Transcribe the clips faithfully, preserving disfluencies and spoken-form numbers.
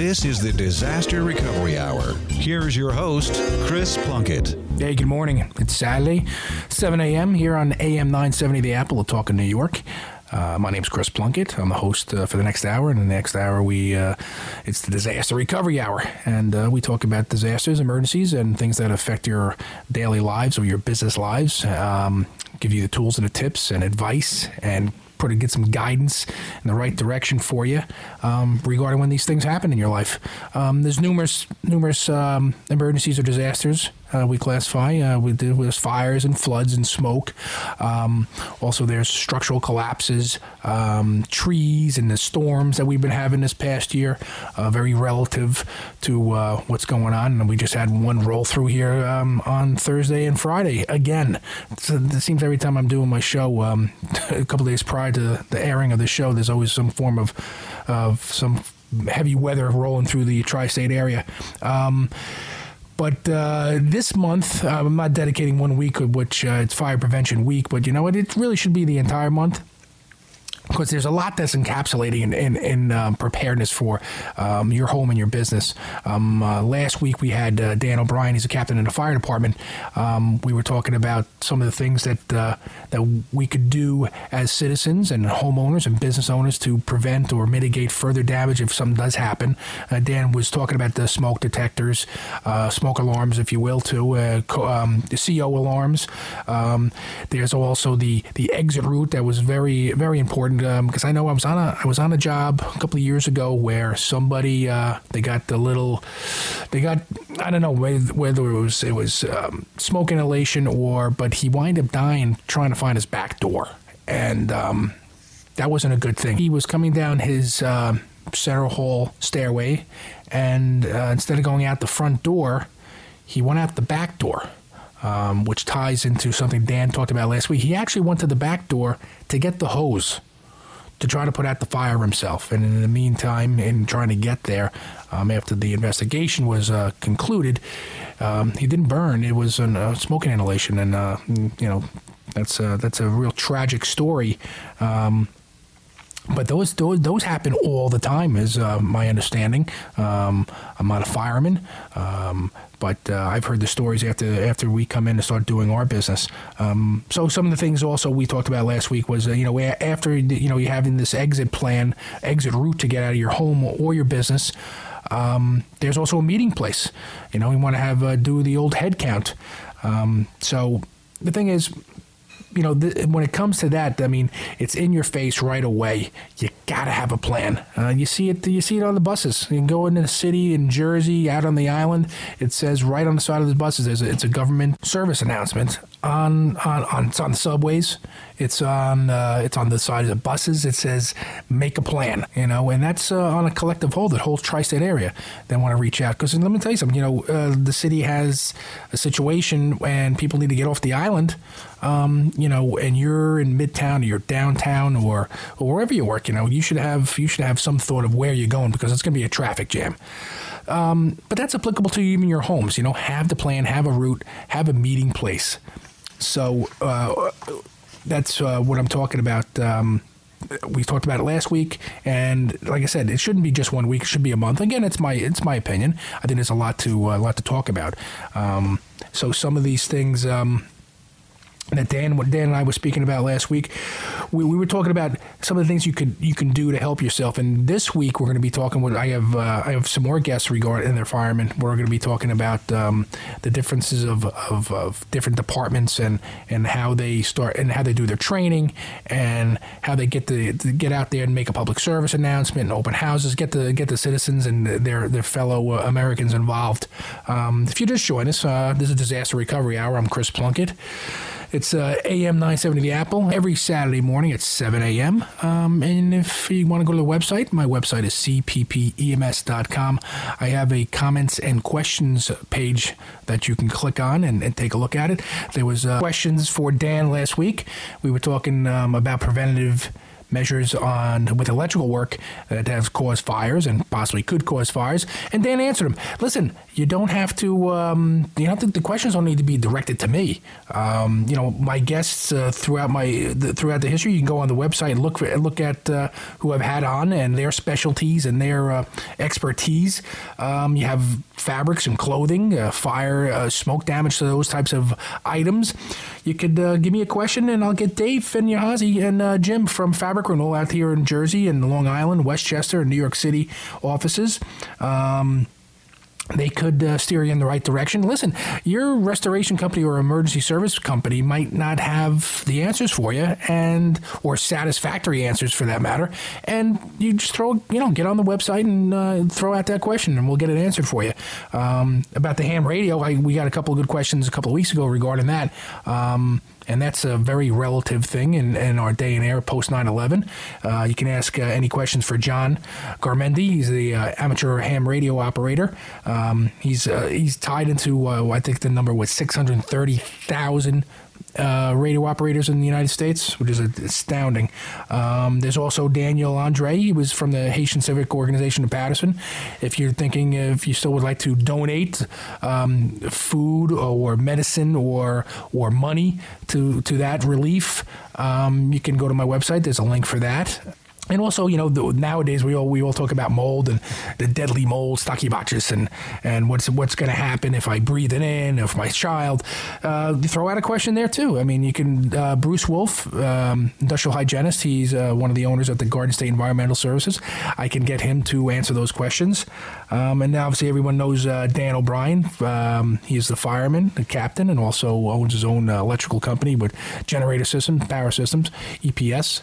This is the Disaster Recovery Hour. Here's your host, Chris Plunkett. Hey, good morning. It's Saturday, seven a.m. here on A M nine seventy The Apple, Talking New York. Uh, my name's Chris Plunkett. I'm the host uh, for the next hour. And the next hour, we uh, it's the Disaster Recovery Hour. And uh, we talk about disasters, emergencies, and things that affect your daily lives or your business lives. Um, give you the tools and the tips and advice and put get some guidance in the right direction for you um, regarding when these things happen in your life. Um, there's numerous numerous um, emergencies or disasters uh, we classify. Uh, we do with fires and floods and smoke. Um, also, there's structural collapses, um, trees, and the storms that we've been having this past year. Uh, very relative to uh, what's going on. And we just had one roll through here um, on Thursday and Friday again. So it seems every time I'm doing my show, um, a couple days prior to the airing of the show, there's always some form of of some heavy weather rolling through the tri-state area. Um, but uh, this month, uh, I'm not dedicating one week, which uh, it's Fire Prevention Week, but you know what? It really should be the entire month, because there's a lot that's encapsulating in, in, in um, preparedness for um, your home and your business. Um, uh, last week we had uh, Dan O'Brien. He's a captain in the fire department. Um, we were talking about some of the things that uh, that we could do as citizens and homeowners and business owners to prevent or mitigate further damage if something does happen. Uh, Dan was talking about the smoke detectors, uh, smoke alarms, if you will, too, uh, um, the C O alarms. Um, there's also the, the exit route that was very, very important. Because um, I know I was on a I was on a job a couple of years ago where somebody uh, they got the little they got I don't know whether, whether it was it was um, smoke inhalation or but he wound up dying trying to find his back door, and um, that wasn't a good thing. He was coming down his uh, center hall stairway, and uh, instead of going out the front door, he went out the back door. Um, which ties into something Dan talked about last week. He actually went to the back door to get the hose to try to put out the fire himself. And in the meantime, in trying to get there, um, after the investigation was uh, concluded, um, he didn't burn. It was a uh, smoking inhalation. And, uh, you know, that's, uh, that's a real tragic story. Um, But those, those those happen all the time, is uh, my understanding. Um, I'm not a fireman, um, but uh, I've heard the stories after after we come in and start doing our business. Um, so some of the things also we talked about last week was, uh, you know, after you know you're having this exit plan, exit route to get out of your home or your business. Um, there's also a meeting place. You know, we want to have uh, do the old head count. Um, so the thing is, you know, th- when it comes to that, I mean, it's in your face right away. You gotta have a plan. Uh, you see it. You see it on the buses. You can go into the city in Jersey, out on the island. It says right on the side of the buses, there's a, it's a government service announcement on on, on it's on the subways. It's on uh, it's on the side of the buses. It says make a plan. You know, and that's uh, on a collective whole, that whole tri-state area. They want to reach out, because let me tell you something. You know, uh, the city has a situation when people need to get off the island. Um, you know, and you're in Midtown or you're downtown or, or wherever you work, you know, you should have you should have some thought of where you're going, because it's going to be a traffic jam. Um, but that's applicable to even your homes. You know, have the plan, have a route, have a meeting place. So uh, that's uh, what I'm talking about. Um, we talked about it last week, and like I said, it shouldn't be just one week; it should be a month. Again, it's my it's my opinion. I think there's a lot to uh, a lot to talk about. Um, so some of these things. Um, that Dan, what Dan and I were speaking about last week, we, we were talking about some of the things you could you can do to help yourself. And this week we're going to be talking with I have uh, I have some more guests regarding their firemen. We're going to be talking about um, the differences of, of, of different departments and, and how they start and how they do their training and how they get to, to get out there and make a public service announcement and open houses, get the get the citizens and their their fellow uh, Americans involved. Um, if you just join us, uh, this is Disaster Recovery Hour. I'm Chris Plunkett. It's uh, A M nine seventy The Apple every Saturday morning at seven a.m. Um, and if you want to go to the website, my website is c p p e m s dot com. I have a comments and questions page that you can click on and, and take a look at it. There was uh, questions for Dan last week. We were talking um, about preventative measures on with electrical work that has caused fires and possibly could cause fires. And Dan answered them. Listen, you don't have to. Um, you don't have to, the questions don't need to be directed to me. Um, you know, my guests uh, throughout my the, throughout the history, you can go on the website and look for, look at uh, who I've had on and their specialties and their uh, expertise. Um, you have fabrics and clothing, uh, fire, uh, smoke damage to those types of items. You could uh, give me a question, and I'll get Dave Fenyahazi and uh, Jim from Fabric Renewal out here in Jersey and Long Island, Westchester, and New York City offices. Um, They could uh, steer you in the right direction. Listen, your restoration company or emergency service company might not have the answers for you, and or satisfactory answers for that matter. And you just throw, you know, get on the website and uh, throw out that question, and we'll get it answered for you. Um, about the ham radio, I, we got a couple of good questions a couple of weeks ago regarding that. Um, And that's a very relative thing in, in our day and era post nine eleven. Uh, you can ask uh, any questions for John Garmendi. He's the uh, amateur ham radio operator. Um, he's uh, he's tied into, uh, I think the number was six hundred thirty thousand uh, radio operators in the United States, which is astounding. Um, there's also Daniel Andre. He was from the Haitian Civic Organization of Patterson. If you're thinking if you still would like to donate um, food or medicine or or money to, to that relief, um, you can go to my website. There's a link for that. And also, you know, the, nowadays we all we all talk about mold and the deadly mold, stachybotrys, and and what's what's going to happen if I breathe it in, if my child. Uh, throw out a question there too. I mean, you can. Uh, Bruce Wolf, um, industrial hygienist. He's uh, one of the owners of the Garden State Environmental Services. I can get him to answer those questions. Um, and obviously, everyone knows uh, Dan O'Brien. Um, he's the fireman, the captain, and also owns his own uh, electrical company with generator systems, power systems, E P S.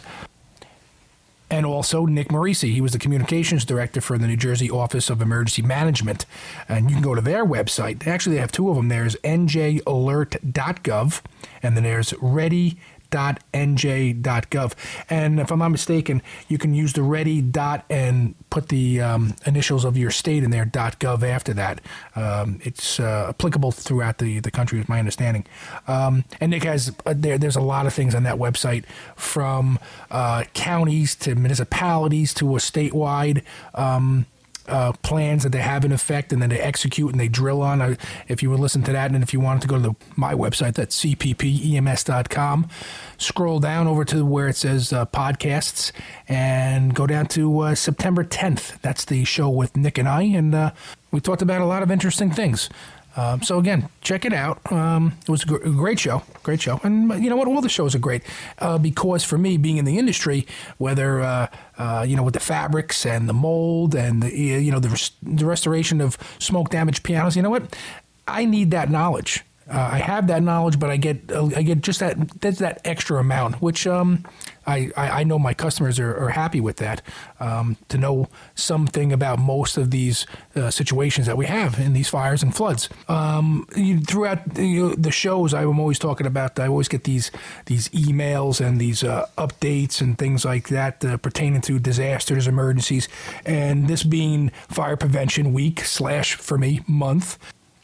And also Nick Morisi. He was the communications director for the New Jersey Office of Emergency Management. And you can go to their website. Actually, they have two of them. There's N J alert dot gov, and then there's ready dot N J dot gov. And if I'm not mistaken, you can use the ready dot and put the um, initials of your state in there, .gov after that. Um, it's uh, applicable throughout the, the country, is my understanding. Um, and Nick has, uh, there, there's a lot of things on that website, from uh, counties to municipalities to a statewide um Uh, plans that they have in effect and then they execute and they drill on. Uh, if you would listen to that, and if you wanted to go to the, my website, that's c p p e m s dot com, scroll down over to where it says uh, podcasts and go down to uh, September tenth. That's the show with Nick and I, and uh, we talked about a lot of interesting things. Um, so again, check it out. Um, it was a, gr- a great show, great show. And you know what? All the shows are great uh, because for me, being in the industry, whether uh, uh, you know with the fabrics and the mold and the, you know the, res- the restoration of smoke damaged pianos, you know what? I need that knowledge. Uh, I have that knowledge, but I get uh, I get just that that's that extra amount, which um, I, I I know my customers are, are happy with that. Um, to know something about most of these uh, situations that we have in these fires and floods. Um, you, throughout you know, the shows, I'm always talking about. I always get these these emails and these uh, updates and things like that uh, pertaining to disasters, emergencies, and this being Fire Prevention Week slash for me month.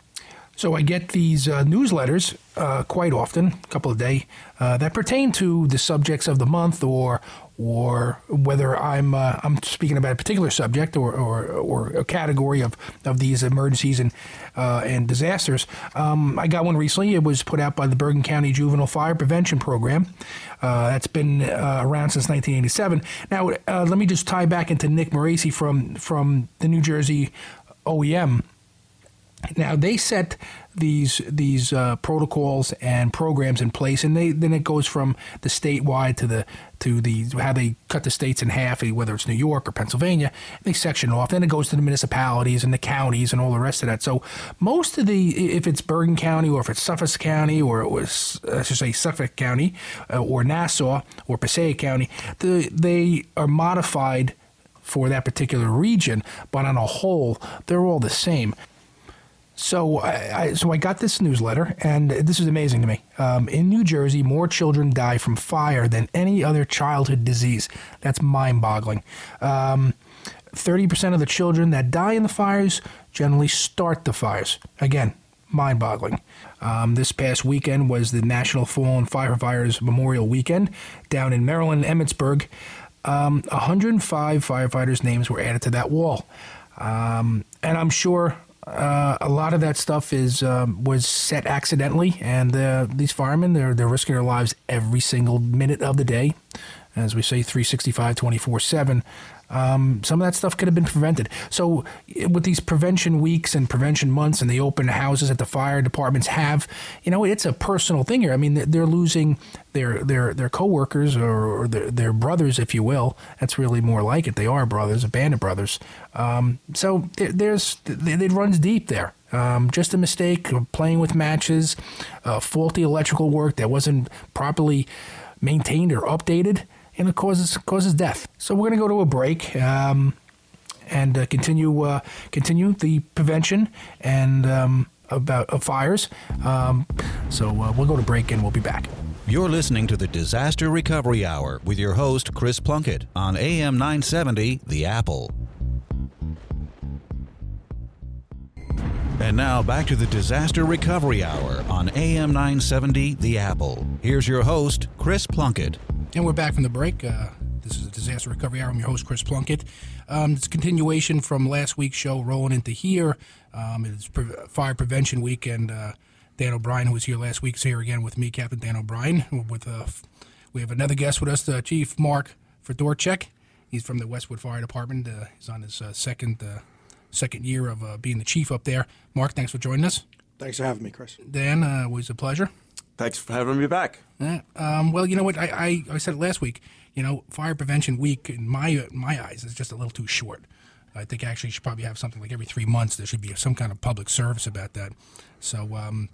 So I get these uh, newsletters uh, quite often, a couple a day, uh, that pertain to the subjects of the month, or or whether I'm uh, I'm speaking about a particular subject or or, or a category of, of these emergencies and uh, and disasters. Um, I got one recently. It was put out by the Bergen County Juvenile Fire Prevention Program. Uh, that's been uh, around since nineteen eighty-seven. Now, uh, let me just tie back into Nick Morisi from from the New Jersey O E M. Now, they set these these uh, protocols and programs in place, and they then it goes from the statewide to the to the how they cut the states in half, whether it's New York or Pennsylvania. They section off. Then it goes to the municipalities and the counties and all the rest of that. So most of the, if it's Bergen County or if it's Suffolk County or it was, I should say Suffolk County uh, or Nassau or Passaic County, the, they are modified for that particular region, but on a whole, they're all the same. So I, I so I got this newsletter, and this is amazing to me. Um, in New Jersey, more children die from fire than any other childhood disease. That's mind-boggling. Um, thirty percent of the children that die in the fires generally start the fires. Again, mind-boggling. Um, this past weekend was the National Fallen Firefighters Memorial Weekend down in Maryland, Emmitsburg. um, one hundred five firefighters' names were added to that wall. Um, and I'm sure uh, a lot of that stuff is um, was set accidentally, and uh, these firemen, they're, they're risking their lives every single minute of the day. As we say, three sixty-five, twenty-four seven. Um, some of that stuff could have been prevented. So with these prevention weeks and prevention months and the open houses that the fire departments have, you know, it's a personal thing here. I mean, they're losing their their their coworkers or, or their, their brothers, if you will. That's really more like it. They are brothers, bandit brothers. Um, so there, there's it runs deep there. Um, just a mistake, playing with matches, uh, faulty electrical work that wasn't properly maintained or updated. And it causes causes death. So we're going to go to a break um, and uh, continue uh, continue the prevention and um, about uh, fires. Um, so uh, we'll go to break and we'll be back. You're listening to the Disaster Recovery Hour with your host Chris Plunkett on A M nine seventy The Apple. And now back to the Disaster Recovery Hour on A M nine seventy The Apple. Here's your host Chris Plunkett. And we're back from the break. Uh, this is a Disaster Recovery Hour. I'm your host, Chris Plunkett. Um, it's a continuation from last week's show, rolling into here. Um, it's pre- Fire Prevention Week, and uh, Dan O'Brien, who was here last week, is here again with me, Captain Dan O'Brien. With uh, we have another guest with us, uh, Chief Mark Fedorchak. He's from the Westwood Fire Department. Uh, he's on his uh, second uh, second year of uh, being the chief up there. Mark, thanks for joining us. Thanks for having me, Chris. Dan, uh, always a pleasure. Thanks for having me back. Yeah. Um, well, you know what? I, I, I said it last week. You know, Fire Prevention Week, in my my eyes, is just a little too short. I think actually you should probably have something like every three months. There should be some kind of public service about that. So, um,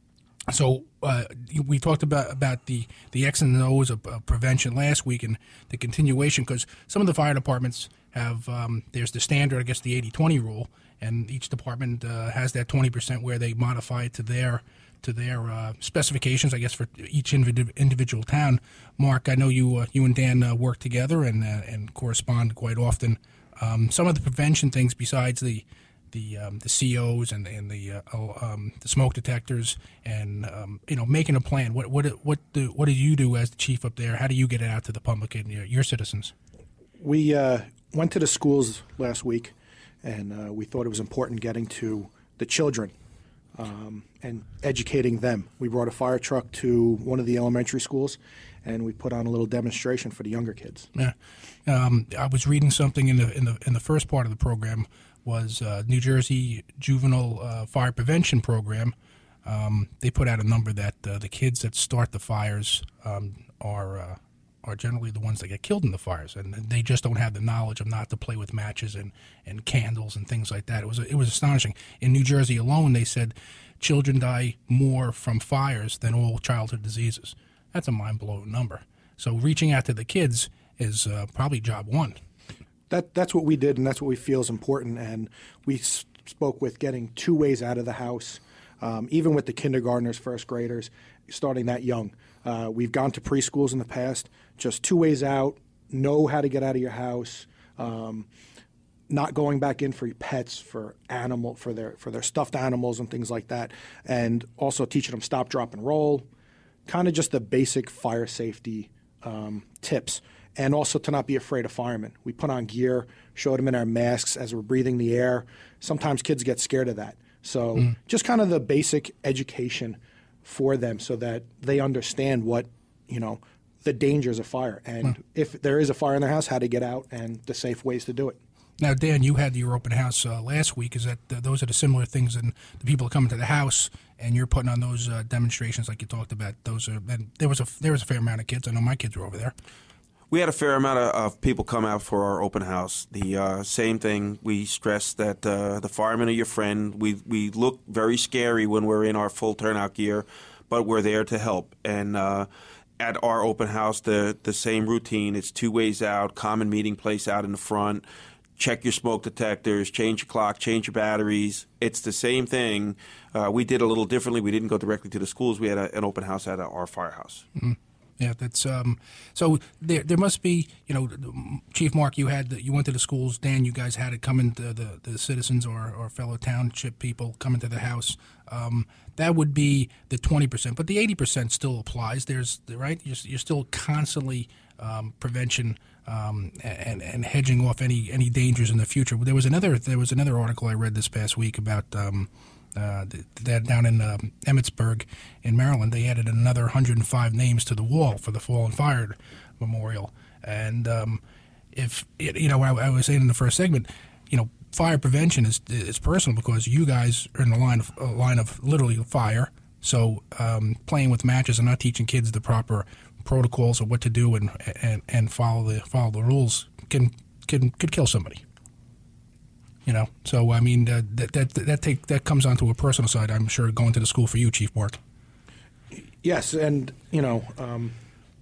so uh, we talked about about the the X and O's of uh, prevention last week and the continuation, because some of the fire departments have um, there's the standard, I guess, the eighty twenty rule, and each department uh, has that twenty percent where they modify it to their to their uh, specifications, I guess, for each indiv- individual town. Mark, I know you uh, you and Dan uh, work together and uh, and correspond quite often. Um, some of the prevention things, besides the the um, the C Os and and the uh, um, the smoke detectors, and um, you know, making a plan. What what what do what do you do as the chief up there? How do you get it out to the public and your, your citizens? We uh, went to the schools last week, and uh, we thought it was important getting to the children. Um, and educating them. We brought a fire truck to one of the elementary schools, and we put on a little demonstration for the younger kids. Yeah, um, I was reading something in the in the in the first part of the program was uh, New Jersey Juvenile uh, Fire Prevention Program. Um, they put out a number that uh, the kids that start the fires um, are. Uh, are generally the ones that get killed in the fires, and they just don't have the knowledge of not to play with matches and, and candles and things like that. It was it was astonishing. In New Jersey alone, they said children die more from fires than all childhood diseases. That's a mind-blowing number. So reaching out to the kids is uh, probably job one. That That's what we did, and that's what we feel is important, and we s- spoke with getting two ways out of the house, um, even with the kindergartners, first graders, starting that young. Uh, we've gone to preschools in the past, just two ways out, know how to get out of your house, um, not going back in for your pets, for animal, for their for their stuffed animals and things like that, and also teaching them stop, drop, and roll, kind of just the basic fire safety um, tips, and also to not be afraid of firemen. We put on gear, showed them in our masks as we're breathing the air. Sometimes kids get scared of that. So mm. just kind of the basic education for them so that they understand what, you know, the dangers of fire and hmm. if there is a fire in their house, how to get out and the safe ways to do it. Now, Dan, you had your open house uh, last week. Is that uh, those are the similar things, and the people are coming to the house, and you're putting on those uh, demonstrations like you talked about. Those are, and there was a there was a fair amount of kids. I know my kids were over there. We had a fair amount of, of people come out for our open house. The uh, same thing, we stress that uh, the firemen are your friend. We we look very scary when we're in our full turnout gear, but we're there to help. And uh, at our open house, the, the same routine. It's two ways out, common meeting place out in the front. Check your smoke detectors, change your clock, change your batteries. It's the same thing. Uh, we did a little differently. We didn't go directly to the schools. We had a, an open house at our firehouse. Mm-hmm. Yeah, that's um. So there, there must be, you know, Chief Mark, you had the, you went to the schools. Dan, you guys had it coming to the, the citizens or, or fellow township people coming to the house. Um, that would be the twenty percent, but the eighty percent still applies. There's right. You're, you're still constantly um, prevention um, and and hedging off any any dangers in the future. There was another there was another article I read this past week about. Um, Uh, that down in uh, Emmitsburg in Maryland, they added another one hundred five names to the wall for the fallen fire memorial. And um, if it, you know, I, I was saying in the first segment, you know, fire prevention is is personal because you guys are in the line of a line of literally fire. So um, playing with matches and not teaching kids the proper protocols of what to do and and, and follow the follow the rules can can could kill somebody. You know, so I mean uh, that that that take that comes onto a personal side. I'm sure going to the school for you, Chief Mark. Yes, and you know, um,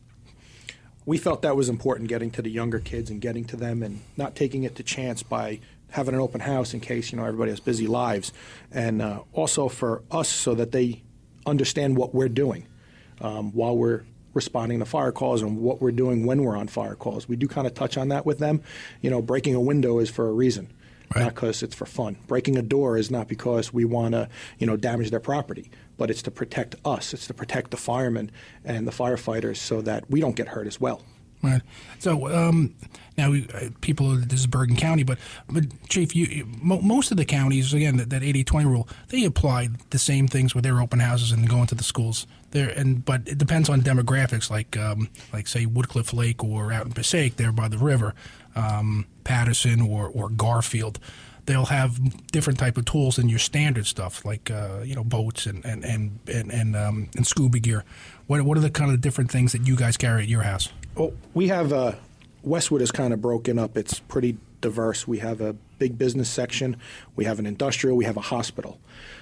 we felt that was important, getting to the younger kids and getting to them, and not taking it to chance by having an open house in case you know everybody has busy lives, and uh, also for us so that they understand what we're doing um, while we're responding to fire calls and what we're doing when we're on fire calls. We do kind of touch on that with them. You know, breaking a window is for a reason. Right. Not because it's for fun. Breaking a door is not because we want to, you know, damage their property, but it's to protect us. It's to protect the firemen and the firefighters so that we don't get hurt as well. Right. So um, now we, uh, people, this is Bergen County, but but Chief, you, you mo- most of the counties, again, that, that eighty twenty rule, they apply the same things with their open houses and going to the schools. There, and but it depends on demographics, like um, like say Woodcliff Lake or out in Passaic, there by the river, um, Patterson or or Garfield. They'll have different type of tools than your standard stuff, like uh, you know boats and and and and and, um, and scuba gear. What what are the kind of different things that you guys carry at your house? Well, we have uh, Westwood is kind of broken up. It's pretty diverse. We have a big business section. We have an industrial. We have a hospital.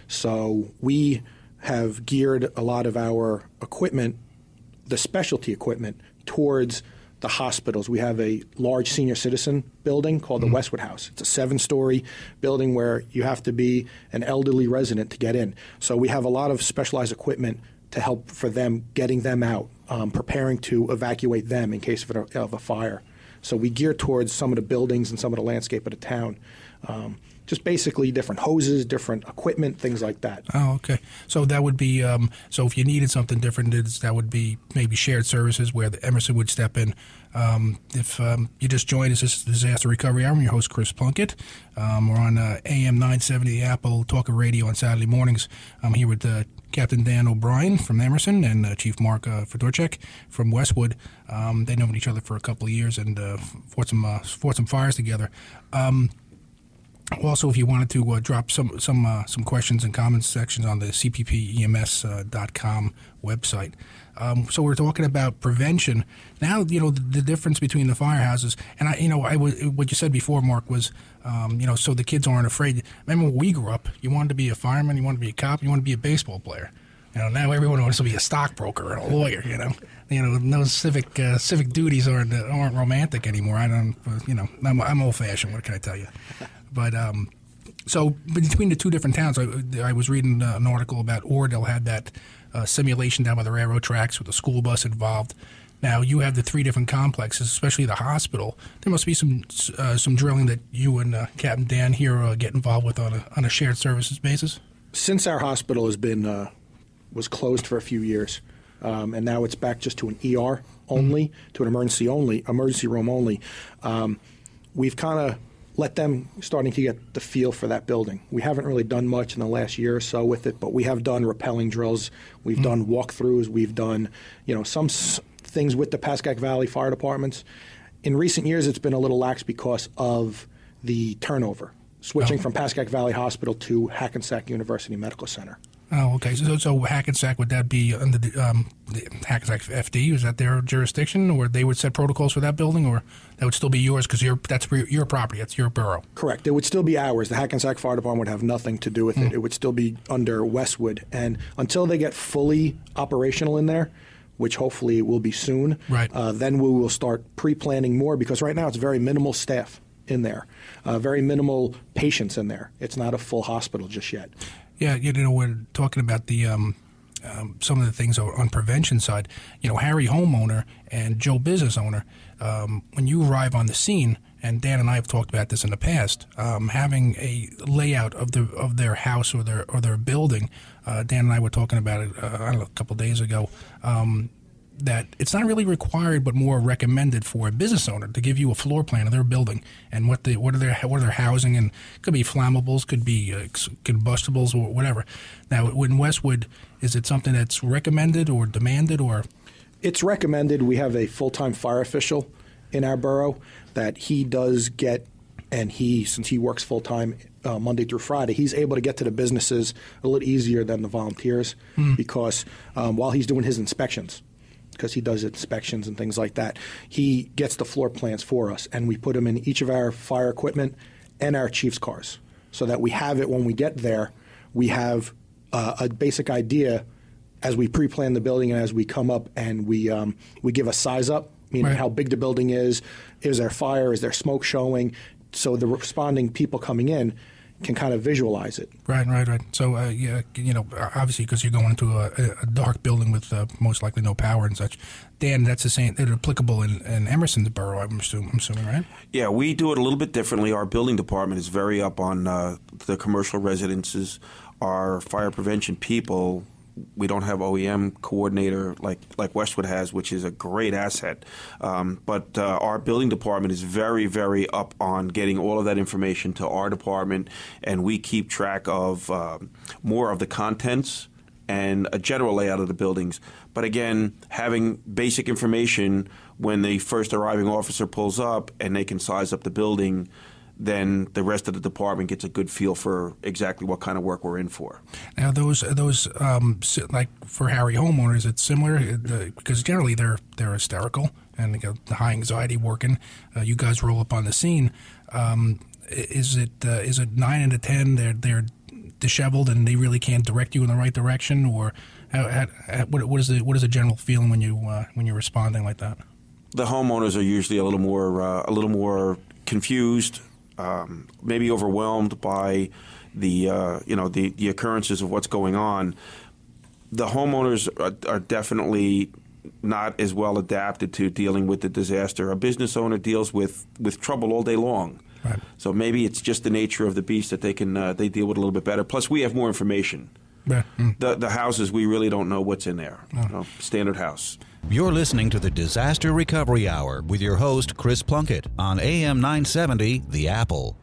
So we have geared a lot of our equipment, the specialty equipment, towards the hospitals. We have a large senior citizen building called the mm-hmm. Westwood House. It's a seven-story building where you have to be an elderly resident to get in. So we have a lot of specialized equipment to help for them, getting them out, um, preparing to evacuate them in case of a, of a fire. So we gear towards some of the buildings and some of the landscape of the town. Um, just basically different hoses, different equipment, things like that. Oh, okay. So that would be, um, so if you needed something different, that would be maybe shared services where the Emerson would step in. Um, if um, you just joined us, this is Disaster Recovery Hour. I'm your host, Chris Plunkett. Um, we're on uh, A M nine seventy, the Apple Talk of Radio on Saturday mornings. I'm here with uh, Captain Dan O'Brien from Emerson and uh, Chief Mark uh, Fedorchak from Westwood. Um, they known each other for a couple of years and uh, fought some uh, fought some fires together. Um, Also, if you wanted to uh, drop some some uh, some questions and comments sections on the C P P E M S dot com website. Um, so we're talking about prevention. Now, you know, the, the difference between the firehouses, and I, you know, I was, what you said before, Mark, was, um, you know, so the kids aren't afraid. Remember when we grew up, you wanted to be a fireman, you wanted to be a cop, you wanted to be a baseball player. You know, now everyone wants to be a stockbroker and a lawyer. You know, you know, those civic uh, civic duties aren't aren't romantic anymore. I don't, you know, I'm, I'm old fashioned. What can I tell you? But um, so between the two different towns, I, I was reading uh, an article about Oradell had that uh, simulation down by the railroad tracks with a school bus involved. Now you have the three different complexes, especially the hospital. There must be some uh, some drilling that you and uh, Captain Dan here uh, get involved with on a on a shared services basis. Since our hospital has been uh, was closed for a few years, um, and now it's back just to an E R only, mm-hmm. to an emergency only, emergency room only. Um, we've kind of let them starting to get the feel for that building. We haven't really done much in the last year or so with it, but we have done rappelling drills. We've mm-hmm. done walkthroughs. We've done, you know, some s- things with the Pascack Valley fire departments. In recent years, it's been a little lax because of the turnover, switching oh. from Pascack Valley Hospital to Hackensack University Medical Center. Oh, okay. So, so Hackensack, would that be under the, um, the Hackensack F D? Is that their jurisdiction, or they would set protocols for that building, or that would still be yours because that's your property, that's your borough? Correct. It would still be ours. The Hackensack Fire Department would have nothing to do with mm. it. It would still be under Westwood. And until they get fully operational in there, which hopefully will be soon, right. uh, then we will start pre-planning more, because right now it's very minimal staff in there, uh, very minimal patients in there. It's not a full hospital just yet. Yeah, you know, we're talking about the um, um, some of the things on prevention side. You know, Harry homeowner and Joe business owner, um, when you arrive on the scene, and Dan and I have talked about this in the past, um, having a layout of the of their house or their or their building. Uh, Dan and I were talking about it, uh, I don't know, a couple of days ago. Um, that it's not really required, but more recommended for a business owner to give you a floor plan of their building and what the what are their what are their housing, and it could be flammables, could be uh, combustibles, or whatever. Now, in Westwood, is it something that's recommended or demanded, or? It's recommended. We have a full-time fire official in our borough that he does get, and he, since he works full-time uh, Monday through Friday, he's able to get to the businesses a little easier than the volunteers mm. because um, while he's doing his inspections, because he does inspections and things like that, he gets the floor plans for us, and we put them in each of our fire equipment and our chief's cars so that we have it when we get there. We have uh, a basic idea as we pre-plan the building and as we come up, and we um, we give a size up, meaning right. how big the building is, is there fire, is there smoke showing, so the responding people coming in can kind of visualize it. Right, right, right. So, uh, yeah, you know, obviously because you're going into a, a dark building with uh, most likely no power and such. Dan, that's the same. They're applicable in, in Emerson's borough, I'm assuming, I'm assuming, right? Yeah, we do it a little bit differently. Our building department is very up on uh, the commercial residences. Our fire prevention people, we don't have O E M coordinator like like Westwood has, which is a great asset. Um, but uh, our building department is very, very up on getting all of that information to our department, and we keep track of um, more of the contents and a general layout of the buildings. But again, having basic information when the first arriving officer pulls up and they can size up the building, then the rest of the department gets a good feel for exactly what kind of work we're in for. Now, those those um, like for Harry homeowners, it's similar uh, because generally they're they're hysterical and they got the high anxiety working. Uh, you guys roll up on the scene. Um, is it uh, is it nine out of ten? They're they're disheveled and they really can't direct you in the right direction, or how, how, what what is the what is the general feeling when you uh, when you're responding like that? The homeowners are usually a little more uh, a little more confused. Um, maybe overwhelmed by the uh, you know the, the occurrences of what's going on. The homeowners are, are definitely not as well adapted to dealing with the disaster. A business owner deals with, with trouble all day long. Right. So maybe it's just the nature of the beast that they can uh, they deal with a little bit better. Plus, we have more information. Yeah. Mm. The the houses, we really don't know what's in there. Oh. You know, standard house. You're listening to the Disaster Recovery Hour with your host, Chris Plunkett, on A M nine seventy, The Apple.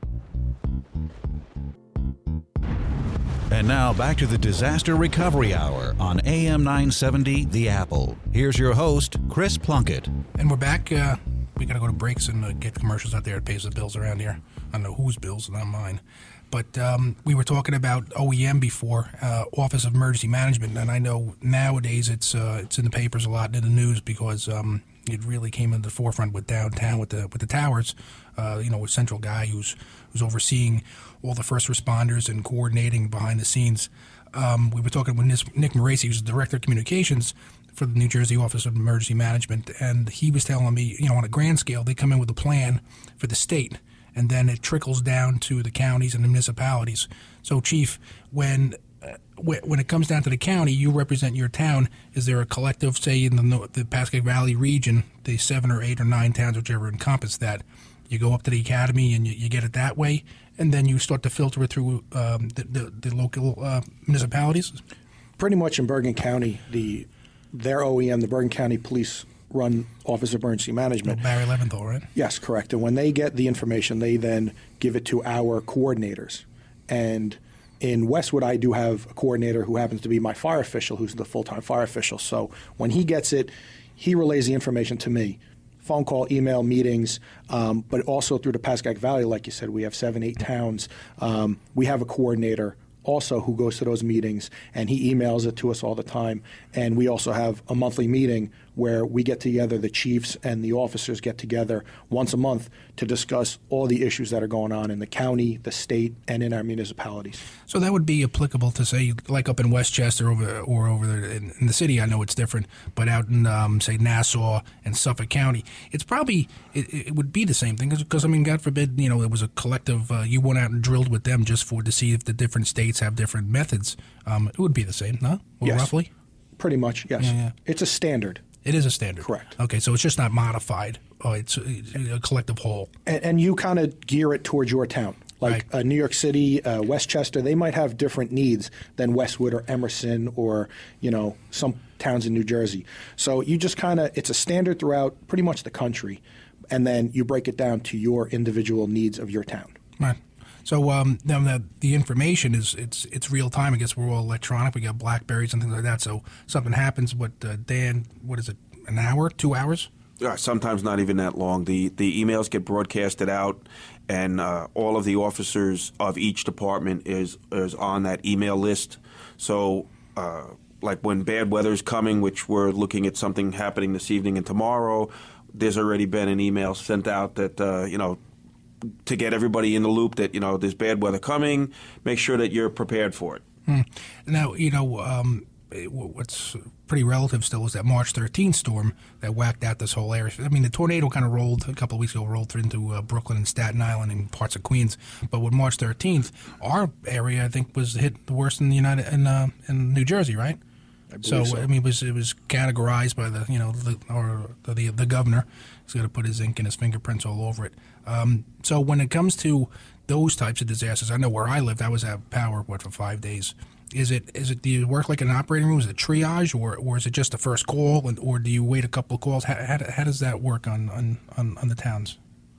And now back to the Disaster Recovery Hour on A M nine seventy, The Apple. Here's your host, Chris Plunkett. And we're back. Uh, we got to go to breaks and uh, get commercials out there. It pays the bills around here. I don't know whose bills, not mine. But um, we were talking about O E M before, uh, Office of Emergency Management, and I know nowadays it's uh, it's in the papers a lot and in the news because um, it really came into the forefront with downtown with the with the towers. Uh, you know, a central guy who's who's overseeing all the first responders and coordinating behind the scenes. Um, we were talking with Nick Moracy, who's the Director of Communications for the New Jersey Office of Emergency Management, and he was telling me, you know, on a grand scale, they come in with a plan for the state, and then it trickles down to the counties and the municipalities. So, Chief, when uh, when it comes down to the county, you represent your town. Is there a collective, say, in the, the Pascagoula Valley region, the seven or eight or nine towns, whichever encompass that, you go up to the academy and you, you get it that way, and then you start to filter it through um, the, the, the local uh, municipalities? Pretty much in Bergen County, the their O E M, the Bergen County Police run Office of Emergency Management. Oh, Barry Leventhal, right? Yes, correct. And when they get the information, they then give it to our coordinators. And in Westwood, I do have a coordinator who happens to be my fire official, who's the full-time fire official. So when he gets it, he relays the information to me. Phone call, email, meetings, um, but also through the Pascagoula Valley, like you said, we have seven, eight towns. Um, we have a coordinator also who goes to those meetings, and he emails it to us all the time. And we also have a monthly meeting where we get together, the chiefs and the officers get together once a month to discuss all the issues that are going on in the county, the state, and in our municipalities. So that would be applicable to, say, like up in Westchester over, or over there in, in the city. I know it's different, but out in, um, say, Nassau and Suffolk County, it's probably, it, it would be the same thing. Because, I mean, God forbid, you know, it was a collective, uh, you went out and drilled with them just for to see if the different states have different methods. Um, it would be the same, no? Or yes. Roughly? Pretty much, yes. Yeah, yeah. It's a standard. It is a standard. Correct. Okay, so it's just not modified. Oh, it's a, a collective whole. And, and you kind of gear it towards your town. Like Right. uh, New York City, uh, Westchester, they might have different needs than Westwood or Emerson or, you know, some towns in New Jersey. So you just kind of, it's a standard throughout pretty much the country, and then you break it down to your individual needs of your town. Right. So um, now the, the information is it's it's real time. I guess we're all electronic. We got BlackBerries and things like that. So something happens. What uh, Dan? What is it? An hour? Two hours? Yeah, sometimes not even that long. The the emails get broadcasted out, and uh, all of the officers of each department is is on that email list. So, uh, like when bad weather is coming, which we're looking at something happening this evening and tomorrow, there's already been an email sent out that uh, you know. to get everybody in the loop that, you know, there's bad weather coming, make sure that you're prepared for it. Hmm. Now, you know, um, what's pretty relative still is that March thirteenth storm that whacked out this whole area. I mean, the tornado kind of rolled, a couple of weeks ago, rolled through into uh, Brooklyn and Staten Island and parts of Queens. But with March thirteenth, our area, I think, was hit the worst in the United, in, uh, in New Jersey, right? I So, so I mean, it was it was categorized by the you know the, or the the governor. He's got to put his ink and his fingerprints all over it. Um, so when it comes to those types of disasters, I know where I lived, I was out of power what for five days. Is it is it do you work like an operating room? Is it triage, or or is it just the first call, and, or do you wait a couple of calls? How, how, how does that work on on, on, on the towns?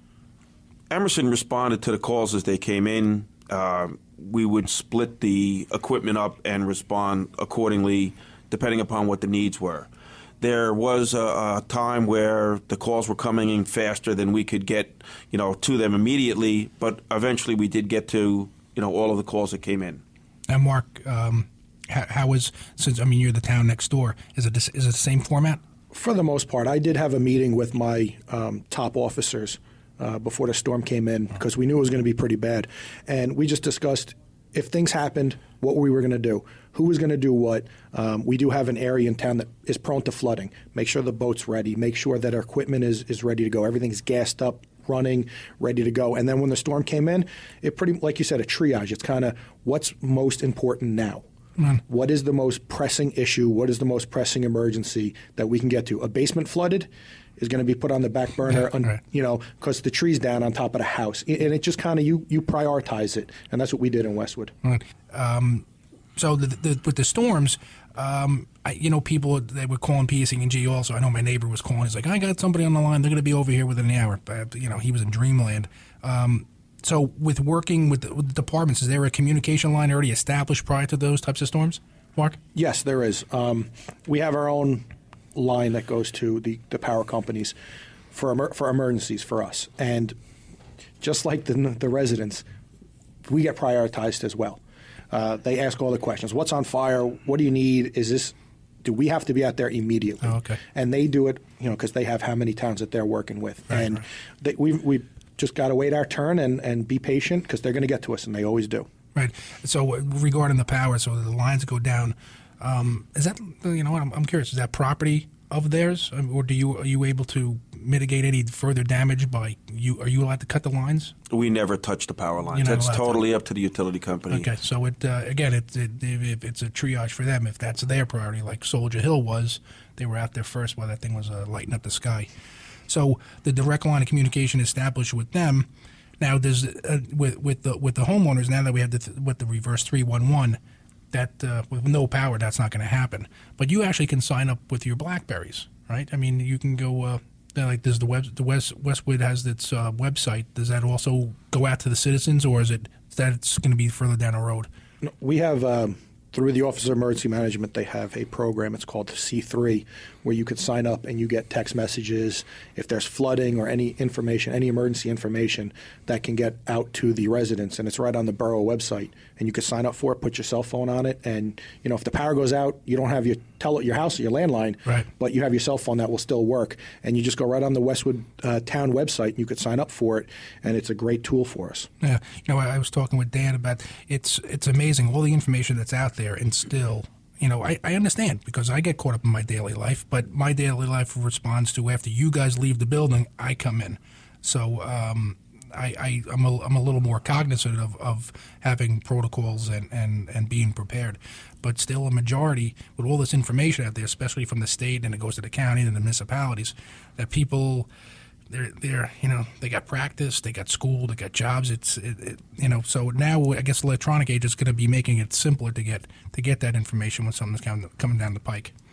Emerson responded to the calls as they came in. Uh, we would split the equipment up and respond accordingly, depending upon what the needs were. There was a, a time where the calls were coming in faster than we could get, you know, to them immediately. But eventually, we did get to, you know, all of the calls that came in. And Mark, um, how, how is since I mean you're the town next door? Is it is it the same format? For the most part, I did have a meeting with my um, top officers uh, before the storm came in because we knew it was going to be pretty bad, and we just discussed if things happened, what we were going to do, who was going to do what. Um, we do have an area in town that is prone to flooding. Make sure the boat's ready. Make sure that our equipment is, is ready to go. Everything's gassed up, running, ready to go. And then when the storm came in, it pretty, like you said, a triage. It's kind of what's most important now. Mm. What is the most pressing issue? What is the most pressing emergency that we can get to? A basement flooded is going to be put on the back burner, yeah, right. you know, because the tree's down on top of the house. And it just kind of, you you prioritize it. And that's what we did in Westwood. Right. Um, so the, the, with the storms, um, I, you know, people, they were calling P S E and G also. I know my neighbor was calling. He's like, I got somebody on the line. They're going to be over here within an hour. But, you know, he was in dreamland. Um, so with working with the, with the departments, is there a communication line already established prior to those types of storms, Mark? Yes, there is. Um, we have our own line that goes to the, the power companies for emer- for emergencies for us. And just like the, the residents, we get prioritized as well. Uh, they ask all the questions. What's on fire? What do you need? Is this? Do we have to be out there immediately? Oh, okay. And they do it, you know, because they have how many towns that they're working with. Right, and right. They, we we just got to wait our turn and, and be patient because they're going to get to us, and they always do. Right. So regarding the power, so the lines go down. Um, is that, you know, I'm, I'm curious, is that property of theirs, or do you are you able to mitigate any further damage by you? Are you allowed to cut the lines? We never touch the power lines. You're not That's allowed totally to. up to the utility company. Okay, so it uh, again, it, it, it, it's a triage for them. If that's their priority, like Soldier Hill was, they were out there first while that thing was uh, lighting up the sky. So the direct line of communication established with them. Now, there's uh, with with the with the homeowners. Now that we have the with the reverse three one one. That uh, with no power, that's not going to happen. But you actually can sign up with your BlackBerries, right? I mean, you can go uh, like does the web the West Westwood has its uh, website. Does that also go out to the citizens, or is it that's going to be further down the road? No, we have um, through the Office of Emergency Management, they have a program. It's called C three, where you could sign up and you get text messages if there's flooding or any information, any emergency information that can get out to the residents, and it's right on the borough website. And you can sign up for it, put your cell phone on it, and you know if the power goes out, you don't have your tele- your house or your landline, right. but you have your cell phone that will still work, and you just go right on the Westwood uh, town website, and you could sign up for it, and it's a great tool for us. Yeah, you know, I, I was talking with Dan about it's it's amazing all the information that's out there, and still. You know, I, I understand because I get caught up in my daily life, but my daily life responds to after you guys leave the building, I come in. So um, I, I, I'm, a, I'm a little more cognizant of, of having protocols and, and, and being prepared. But still a majority, with all this information out there, especially from the state and it goes to the county and the municipalities, that people... They're, they're, you know, they got practice, they got school, they got jobs. It's, it, it, you know, so now I guess electronic age is going to be making it simpler to get to get that information when something's coming coming down the pike.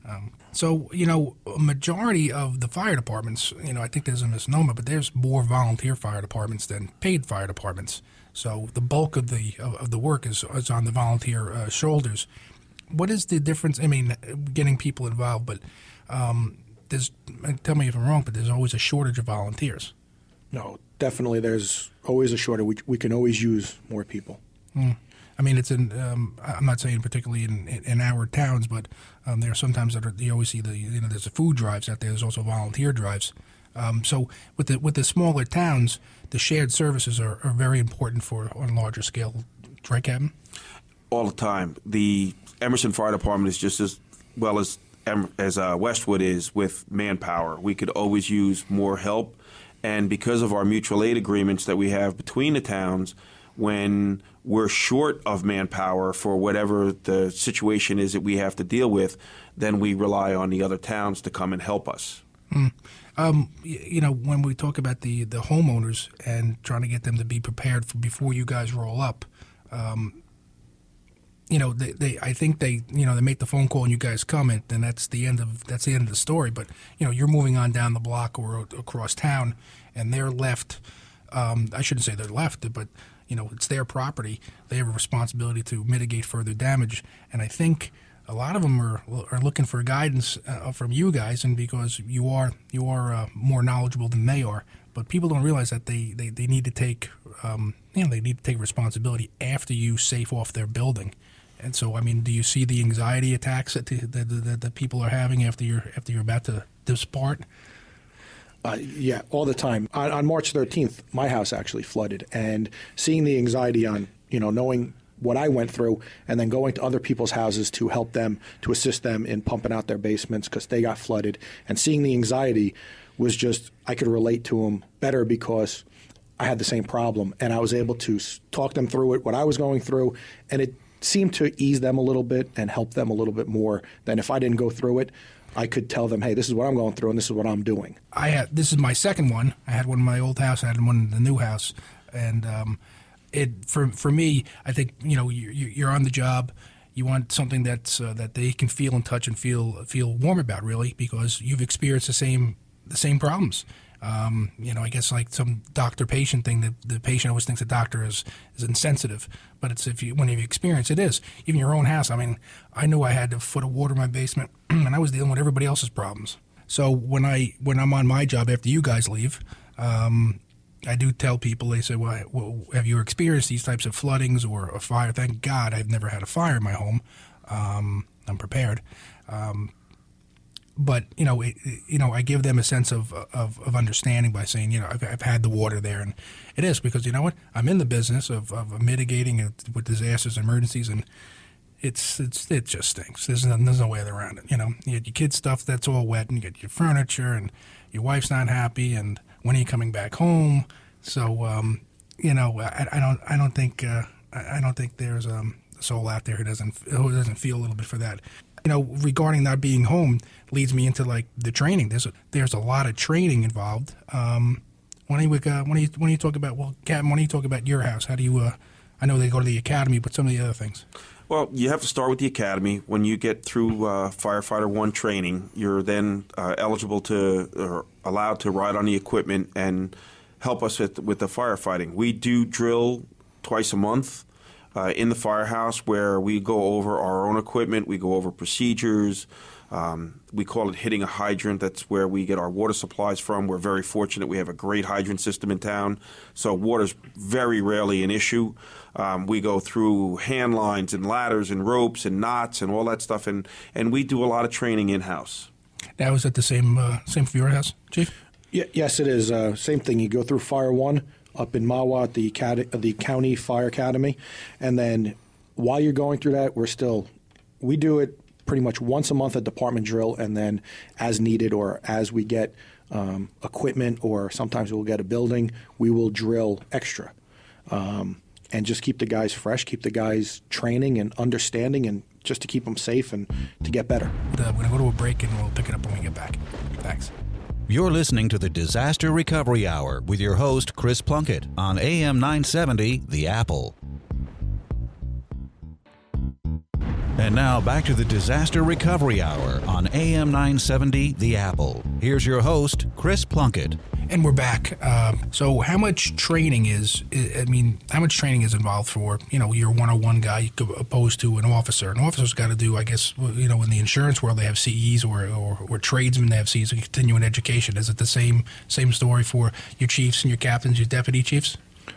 Um, so, you know, a majority of the fire departments, you know, I think there's a misnomer, but there's more volunteer fire departments than paid fire departments. So the bulk of the of, of the work is, is on the volunteer uh, shoulders. What is the difference? I mean, getting people involved, but um, there's, tell me if I'm wrong, but there's always a shortage of volunteers. No, definitely there's always a shortage. We, we can always use more people. Mm. I mean, it's in. Um, I'm not saying particularly in, in, in our towns, but um, there are sometimes that are, you always see the you know there's the food drives out there. There's also volunteer drives. Um, so with the with the smaller towns, the shared services are, are very important for on a larger scale. Right, Captain? All the time. The Emerson Fire Department is just as well as as uh, Westwood is with manpower. We could always use more help, and because of our mutual aid agreements that we have between the towns, when we're short of manpower for whatever the situation is that we have to deal with, then we rely on the other towns to come and help us. Mm. Um, you know, when we talk about the, the homeowners and trying to get them to be prepared for before you guys roll up, um, you know, they, they I think they you know they make the phone call and you guys come, and then that's the end of that's the end of the story. But you know, you're moving on down the block or across town, and they're left. Um, I shouldn't say they're left, but you know, it's their property. They have a responsibility to mitigate further damage, and I think a lot of them are are looking for guidance uh, from you guys, and because you are you are uh, more knowledgeable than they are. But people don't realize that they, they, they need to take um, you know they need to take responsibility after you safe off their building. And so, I mean, do you see the anxiety attacks that the, the, the, the people are having after you're after you're about to depart? Uh, yeah, all the time. On, on March thirteenth, my house actually flooded, and seeing the anxiety on, you know, knowing what I went through, and then going to other people's houses to help them, to assist them in pumping out their basements because they got flooded, and seeing the anxiety was just, I could relate to them better because I had the same problem, and I was able to talk them through it, what I was going through, and it seemed to ease them a little bit and help them a little bit more than if I didn't go through it. I could tell them, hey, this is what I'm going through and this is what I'm doing. I had this is my second one. I had one in my old house. I had one in the new house, and um, it for for me, I think you know you, you're on the job. You want something that's uh, that they can feel and touch and feel feel warm about, really, because you've experienced the same the same problems. Um, you know, I guess like some doctor-patient thing, that the patient always thinks the doctor is, is insensitive, but it's if you when you experience it is. Even your own house. I mean, I knew I had a foot of water in my basement, and I was dealing with everybody else's problems. So when I when I'm on my job after you guys leave, um, I do tell people. They say, well, well, have you experienced these types of floodings or a fire? Thank God I've never had a fire in my home. Um, I'm prepared. Um, But you know, it, you know, I give them a sense of, of, of understanding by saying, you know, I've, I've had the water there, and it is because you know what, I'm in the business of, of mitigating it with disasters and emergencies, and it's it's it just stinks. There's no, there's no way around it. You know, you get your kids' stuff that's all wet, and you get your furniture, and your wife's not happy, and when are you coming back home? So, um, you know, I, I don't I don't think uh, I don't think there's um, a soul out there who doesn't who doesn't feel a little bit for that. You know, regarding not being home leads me into like the training. There's a, there's a lot of training involved. Um, why don't you uh, why don't you why don't you talk about well, Captain? Why don't you talk about your house? How do you? Uh, I know they go to the academy, but some of the other things. Well, you have to start with the academy. When you get through uh, Firefighter One training, you're then uh, eligible to or allowed to ride on the equipment and help us with with the firefighting. We do drill twice a month. Uh, in the firehouse, where we go over our own equipment, we go over procedures. Um, we call it hitting a hydrant. That's where we get our water supplies from. We're very fortunate. We have a great hydrant system in town, so water's very rarely an issue. Um, we go through hand lines and ladders and ropes and knots and all that stuff, and, and we do a lot of training in-house. That was at the same uh, same for your house, Chief? Yeah, yes, it is. Uh, same thing. You go through Fire One up in Mahwah at the, Acad- the County Fire Academy. And then while you're going through that, we're still, we do it pretty much once a month at department drill, and then as needed or as we get um, equipment or sometimes we'll get a building, we will drill extra. Um, and just keep the guys fresh, keep the guys training and understanding, and just to keep them safe and to get better. Uh, we're going to go to a break and we'll pick it up when we get back. Thanks. You're listening to the Disaster Recovery Hour with your host, Chris Plunkett, on A M nine seventy, The Apple. And now back to the Disaster Recovery Hour on A M nine seventy The Apple. Here's your host, Chris Plunkett. And we're back. Uh, so how much training is, I mean, how much training is involved for, you know, your one oh one guy opposed to an officer? An officer's got to do, I guess, you know, in the insurance world, they have C Es, or, or, or tradesmen, they have C Es, and continuing education. Is it the same same story for your chiefs and your captains, your deputy chiefs?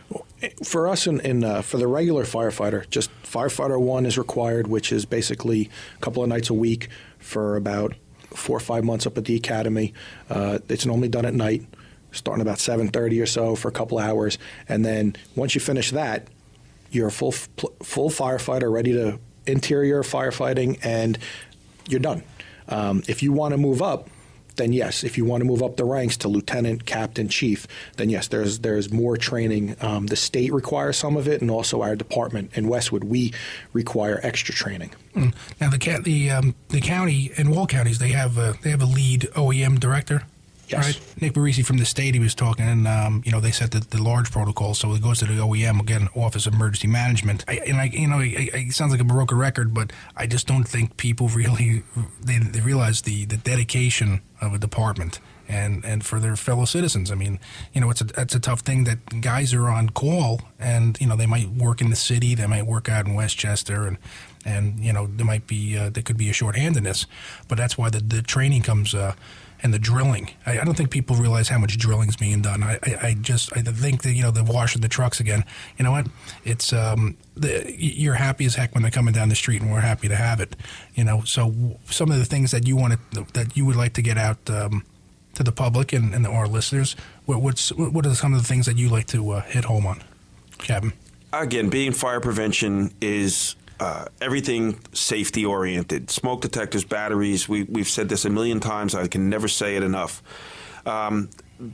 For us, in, in uh, for the regular firefighter, just firefighter one is required, which is basically a couple of nights a week for about four or five months up at the academy. Uh, it's normally done at night, starting about seven thirty or so for a couple hours. And then once you finish that, you're a full full firefighter, ready to interior firefighting, and you're done. Um, if you want to move up, then yes. If you want to move up the ranks to lieutenant, captain, chief, then yes, there's there's more training. Um, the state requires some of it, and also our department in Westwood, we require extra training. Mm. Now the the um, the county, in all counties, they have a, they have a lead O E M director. Yes. Right. Nick Barisi from the state, he was talking, and um, you know, they set the, the large protocol, so it goes to the O E M, again, Office of Emergency Management. I, and I, you know, it, it sounds like a broken record, but I just don't think people really they, they realize the, the dedication of a department and, and for their fellow citizens. I mean, you know, it's a it's a tough thing that guys are on call, and you know, they might work in the city, they might work out in Westchester, and and you know, there might be uh, there could be a shorthandedness, but that's why the the training comes. Uh, And the drilling, I, I don't think people realize how much drilling is being done. I, I, I just, I think that, you know, the washing the trucks again. You know what? It's um, the, you're happy as heck when they're coming down the street, and we're happy to have it. You know, so some of the things that you want to, that you would like to get out um, to the public and, and our listeners. What, what's what are some of the things that you like to uh, hit home on, Captain? Again, being fire prevention is. Uh, everything safety oriented. Smoke detectors, batteries. We, we've said this a million times. I can never say it enough. Um,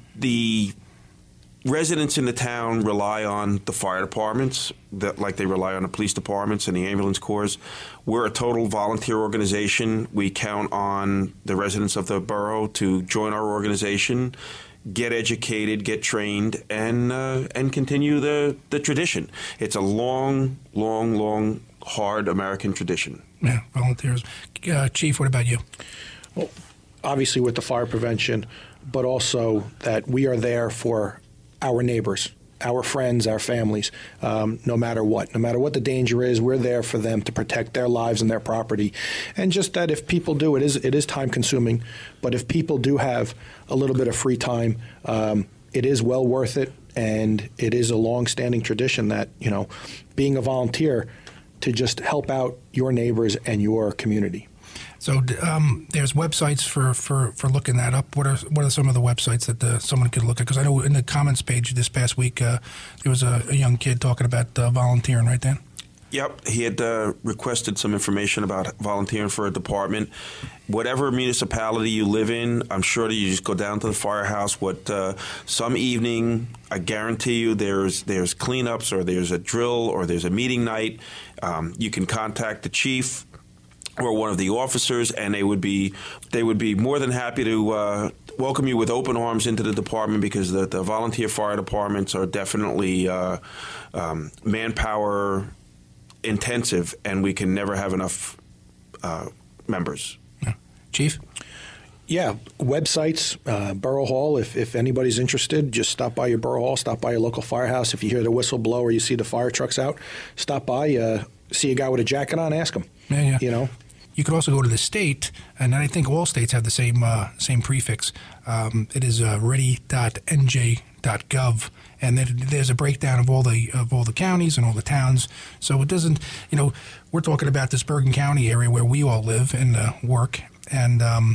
the residents in the town rely on the fire departments, that, like they rely on the police departments and the ambulance corps. We're a total volunteer organization. We count on the residents of the borough to join our organization, get educated, get trained, and uh, and continue the, the tradition. It's a long, long, long, hard American tradition. Yeah, volunteers. Uh, Chief, what about you? Well, obviously with the fire prevention, but also that we are there for our neighbors, our friends, our families, um, no matter what. No matter what the danger is, we're there for them to protect their lives and their property. And just that if people do, it is it is time consuming, but if people do have a little bit of free time, um, it is well worth it, and it is a long-standing tradition that, you know, being a volunteer to just help out your neighbors and your community. So um, there's websites for, for, for looking that up. What are what are some of the websites that uh, someone could look at? Because I know in the comments page this past week, uh, there was a, a young kid talking about uh, volunteering, right, Dan? Yep. He had uh, requested some information about volunteering for a department. Whatever municipality you live in, I'm sure that you just go down to the firehouse. What uh, some evening, I guarantee you, there's there's cleanups, or there's a drill, or there's a meeting night. Um, you can contact the chief or one of the officers, and they would be they would be more than happy to uh, welcome you with open arms into the department, because the, the volunteer fire departments are definitely uh, um, manpower intensive, and we can never have enough uh, members. Yeah. Chief? Yeah, websites, uh, Borough Hall, if, if anybody's interested, just stop by your Borough Hall, stop by your local firehouse. If you hear the whistle blow or you see the fire trucks out, stop by, uh, see a guy with a jacket on, ask him. Yeah, yeah. You know? You could also go to the state, and I think all states have the same uh, same prefix. Um, it is uh, ready dot N J dot gov, and then there's a breakdown of all the of all the counties and all the towns. So it doesn't, you know, we're talking about this Bergen County area where we all live and uh, work, and um,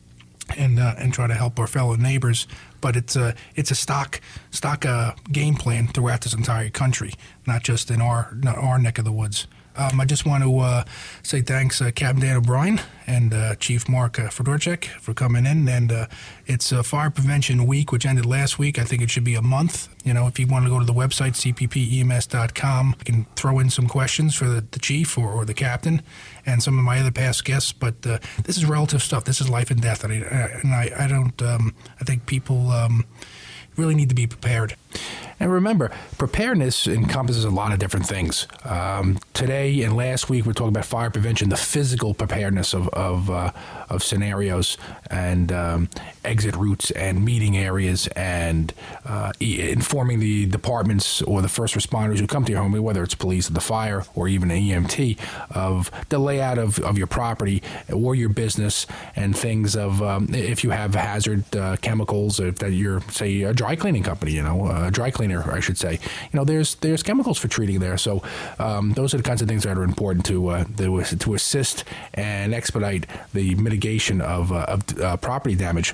and uh, and try to help our fellow neighbors. But it's a it's a stock stock uh, game plan throughout this entire country, not just in our not our neck of the woods. Um, I just want to uh, say thanks, uh, Captain Dan O'Brien and uh, Chief Mark uh, Fedorchak for coming in. And uh, it's uh, Fire Prevention Week, which ended last week. I think it should be a month. You know, if you want to go to the website, C P P E M S dot com, you can throw in some questions for the, the chief or, or the captain and some of my other past guests. But uh, this is relative stuff. This is life and death. And I, and I, I don't, um, I think people um, really need to be prepared. And remember, preparedness encompasses a lot of different things. Um, today and last week, we're talking about fire prevention, the physical preparedness of of, uh, of scenarios and um, exit routes and meeting areas and uh, e- informing the departments or the first responders who come to your home, whether it's police or the fire or even an E M T, of the layout of, of your property or your business and things of um, if you have hazard uh, chemicals, if that you're, say, a dry cleaning company, you know, a dry cleaner, I should say, you know, there's there's chemicals for treating there. So um, those are the kinds of things that are important to uh, to, to assist and expedite the mitigation of, uh, of uh, property damage.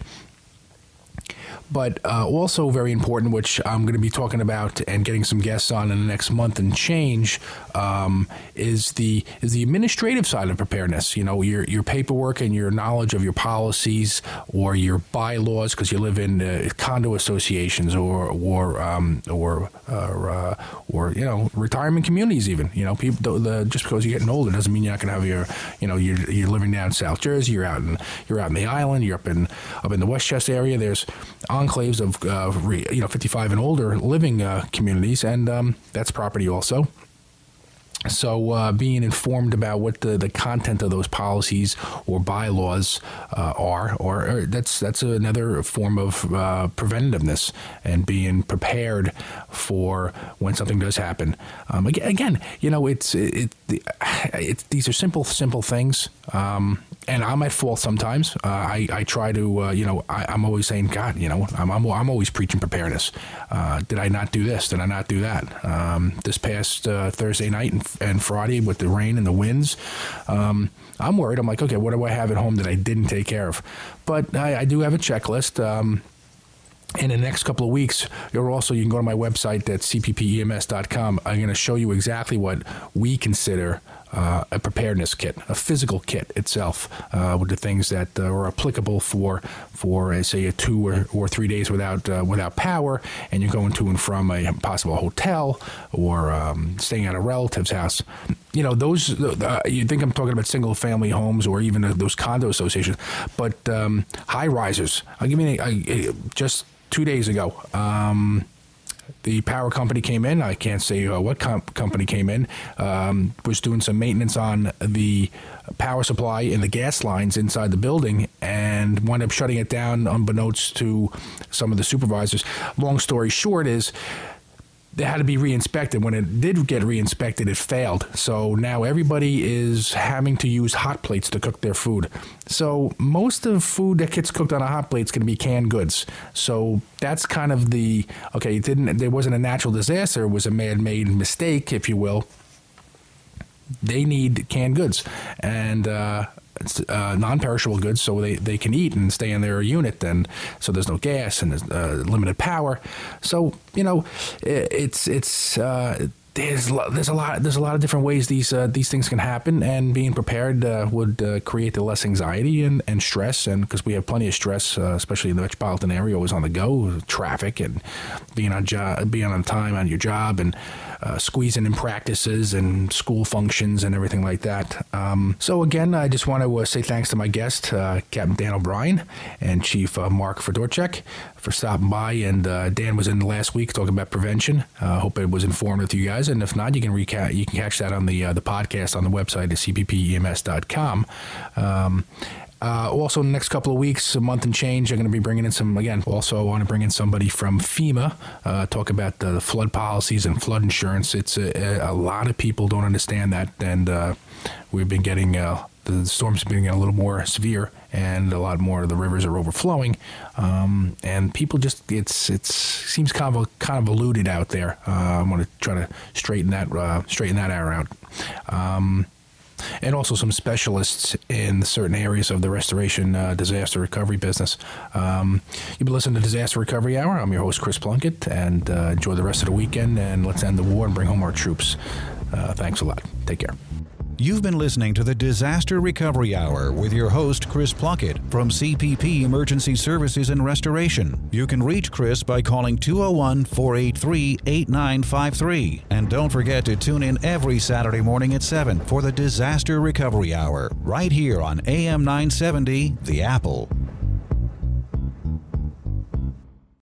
But uh, also very important, which I'm going to be talking about and getting some guests on in the next month and change, um, is the is the administrative side of preparedness. You know, your your paperwork and your knowledge of your policies or your bylaws, because you live in uh, condo associations or or um, or or, uh, or you know, retirement communities. Even, you know, people the, the, just because you're getting older doesn't mean you're not going to have your, you know, you're you're living down in South Jersey, you're out in you're out in the island, you're up in up in the Westchester area. There's enclaves of uh, re, you know fifty-five and older living uh, communities, and um, that's property also. So uh, being informed about what the, the content of those policies or bylaws uh, are, or, or that's that's another form of uh, preventativeness and being prepared for when something does happen. Um, again, again, you know, it's it, it, it these are simple simple things. Um, And I'm at fault sometimes. Uh, I, I try to, uh, you know, I, I'm always saying, God, you know, I'm, I'm, I'm always preaching preparedness. Uh, did I not do this? Did I not do that? Um, this past uh, Thursday night and, and Friday with the rain and the winds, um, I'm worried. I'm like, okay, what do I have at home that I didn't take care of? But I, I do have a checklist. Um, In the next couple of weeks, you're also, you can go to my website at c p p e m s dot com. I'm going to show you exactly what we consider uh, a preparedness kit, a physical kit itself, uh, with the things that uh, are applicable for, for uh, say, a two or, or three days without uh, without power, and you're going to and from a possible hotel or um, staying at a relative's house. You know, those, uh, you think I'm talking about single-family homes or even uh, those condo associations, but um, high-risers. I'll give you a, a, just two days ago, um, the power company came in. I can't say uh, what comp- company came in, um, was doing some maintenance on the power supply and the gas lines inside the building and wound up shutting it down unbeknownst to some of the supervisors. Long story short is, they had to be re-inspected. When it did get re-inspected, it failed. So now everybody is having to use hot plates to cook their food. So most of food that gets cooked on a hot plate is going to be canned goods. So that's kind of the, okay, it didn't, there wasn't a natural disaster. It was a man-made mistake, if you will. They need canned goods. And, uh, It's uh, non-perishable goods, so they, they can eat and stay in their unit, and so there's no gas and there's uh, limited power. So you know, it, it's it's uh, there's there's a lot there's a lot of different ways these uh, these things can happen, and being prepared uh, would uh, create the less anxiety and, and stress, and because we have plenty of stress, uh, especially in the metropolitan area, always on the go, traffic and being on job, being on time on your job, and Uh, squeezing in practices and school functions and everything like that. Um, so again, I just want to uh, say thanks to my guest, uh, Captain Dan O'Brien and Chief uh, Mark Fedorchak, for stopping by. And uh, Dan was in last week talking about prevention. I uh, hope it was informative to you guys. And if not, you can reca- you can catch that on the uh, the podcast on the website at c p p e m s dot com. Um, Uh, also, in the next couple of weeks, a month and change, I'm going to be bringing in some, again, also I want to bring in somebody from FEMA, uh, talk about the flood policies and flood insurance. It's a, a lot of people don't understand that, and uh, we've been getting, uh, the storms have been getting a little more severe, and a lot more of the rivers are overflowing, um, and people just, it's it's seems kind of kind of eluded out there. Uh, I'm going to try to straighten that, uh, straighten that out. Um, And also some specialists in certain areas of the restoration uh, disaster recovery business. Um, you've been listening to Disaster Recovery Hour. I'm your host, Chris Plunkett, and uh, enjoy the rest of the weekend, and let's end the war and bring home our troops. Uh, thanks a lot. Take care. You've been listening to the Disaster Recovery Hour with your host, Chris Plunkett from C P P Emergency Services and Restoration. You can reach Chris by calling two oh one, four eight three, eight nine five three. And don't forget to tune in every Saturday morning at seven for the Disaster Recovery Hour, right here on A M nine seventy, The Apple.